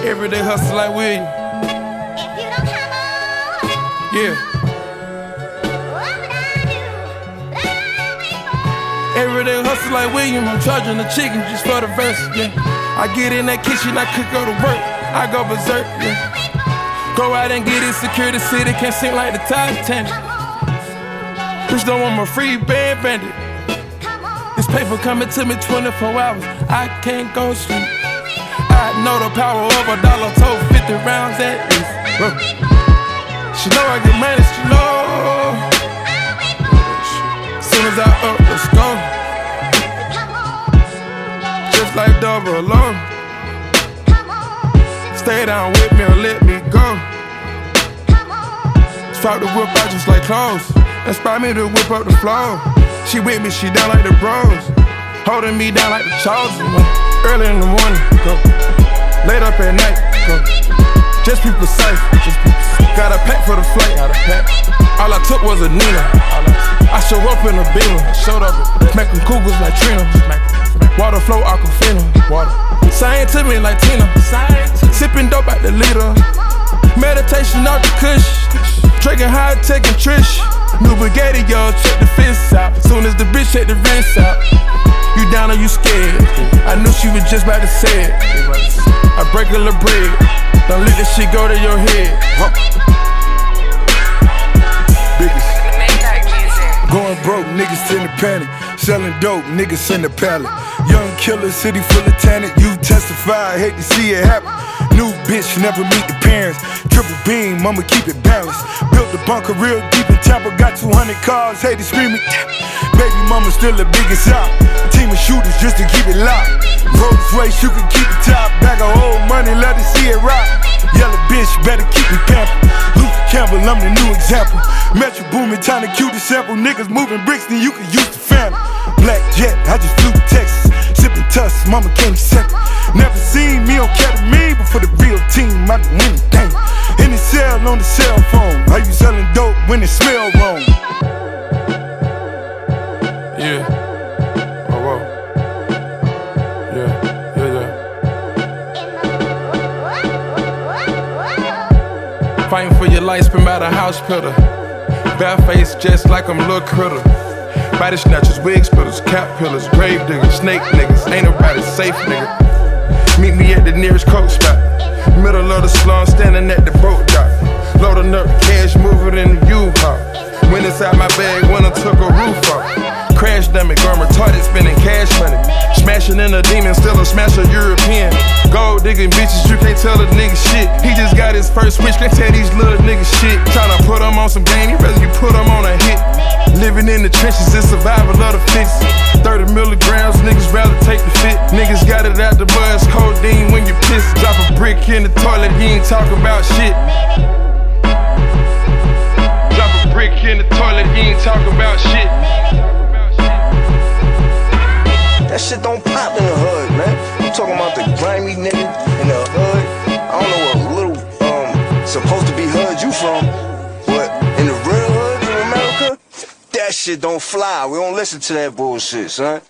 Everyday hustle like William. Yeah. Everyday hustle like William. I'm charging the chicken just for the verse. Yeah. I get in that kitchen, I could go to work. I go berserk. Yeah. Go out and get it, secure the city, can't sing like the Titanic. Bitch don't want my free band bandit. This paper coming to me 24 hours, I can't go sleep. I know the power of $1, told 50 rounds at least. She know I get money, she know. Soon as I up, let's go. Just like double alone. Stay down with me or let me go. Swap the whip out just like clothes. Inspire me to whip up the flow. She with me, she down like the bros. Holding me down like the chosen one. Early in the morning, go. Late up at night, go. Just be precise. Got a pack for the flight. All I took was a Nina. I show up in a Beamer. Smacking cougars like Trina. Water flow, Aquafina. Sign to me like Tina. Sipping dope out the liter. Meditation off the kush. Drinking high tech and Trish. New Bugatti, y'all, check the fence out. Soon as the bitch check the rinse out. You down or you scared? I knew she was just about to say it. I break a little bread. Don't let this shit go to your head. Biggest. Going broke, niggas in the panic. Selling dope, niggas in the pallet. Young killer, city full of talent. You testify, I hate to see it happen. New bitch, never meet the parents. Triple beam, I'ma keep it balanced. Built the bunker real deep in Tampa. Got 200 cars, haters screaming. Baby mama still the biggest out. Team of shooters just to keep it locked. Rolls Royce, you can keep it top. Bag of old money, let it see it rock. Yellow bitch, better keep it pampered. Luther Campbell, I'm the new example. Metro Boomin, time to cue the sample. Niggas moving bricks, then you can use the family. Black jet, I just flew to Texas. Sipping tuss, mama came second. Never seen me on ketamine, but for the real team, I do anything. In the cell, on the cell phone. How you selling dope when it smell wrong? Yeah. Oh, whoa. Yeah. Fighting for your life, spin by the house pillar. Bad face just like I'm Lil' Critter. Body snatchers, wig splitters, cap pillars, grave diggers, snake niggas. Ain't nobody safe, nigga. Meet me at the nearest coke spot. Middle of the slum, standing at the boat dock. Loading up cash, moving in the U-Haul. Went inside my bag when I took a roof off. Crash dummy, gone retarded, spending cash money. Smashing in a demon, still a smasher European. Gold digging bitches, you can't tell a nigga shit. He just got his first switch, can't tell these little niggas shit. Tryna put him on some game, he rather you put him on a hit. Living in the trenches, it's survival of the fittest. 30 milligrams, niggas rather take the fit. Niggas got it out the buzz, codeine when you piss. Drop a brick in the toilet, you ain't talking about shit. Drop a brick in the toilet, you ain't talking about shit. That shit don't pop in the hood, man. I'm talking about the grimy nigga in the hood. I don't know what little supposed to be hood you from, but in the real hood in America, that shit don't fly. We don't listen to that bullshit, son.